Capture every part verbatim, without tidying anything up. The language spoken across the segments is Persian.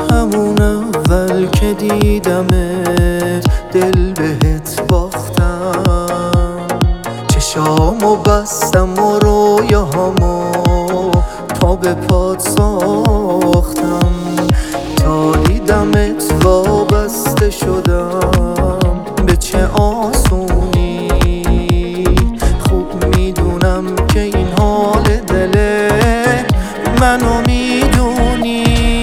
همون اول که دیدمت دل بهت باختم، چشامو بستم و رویاهامو پا به پات ساختم. تا دیدمت وابسته شدم به چه آسونی، خوب میدونم که این حال دل منو میدونی.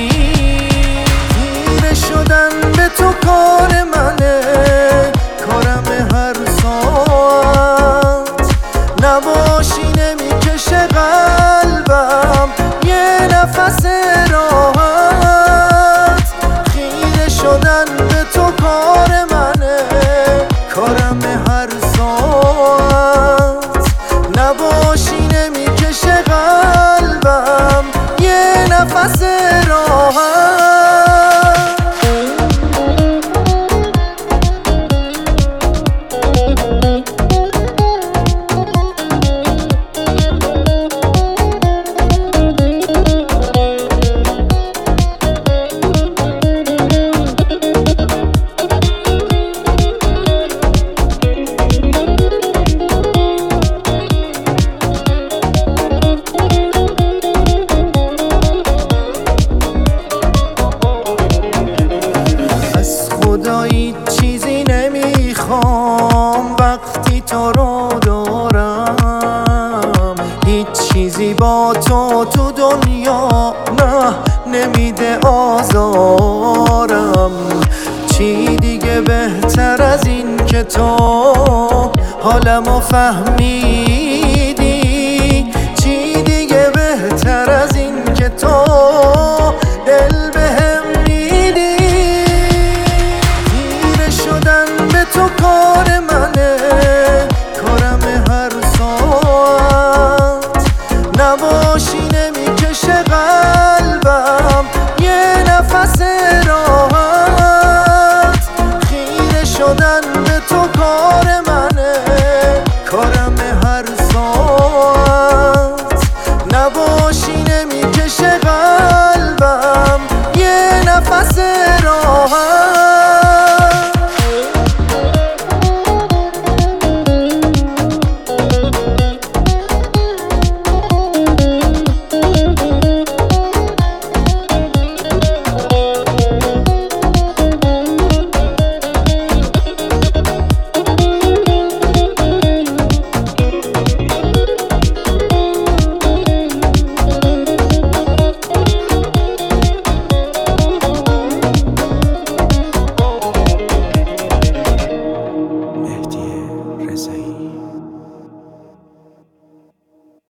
خیره شدن به تو کار منه، کارم هر ساعت نباشی نمیکشه قلبم یه نفس راحت. خیره شدن به تو کار منه، کارم هر ساعت نباشی نمیکشه قلبم یه نفس راحت. خدایی چیزی نمیخوام وقتی تو رو دارم، هیچ چیزی با تو تو دنیا نه نمیده آزارم. چی دیگه بهتر از این که تو حالمو فهمی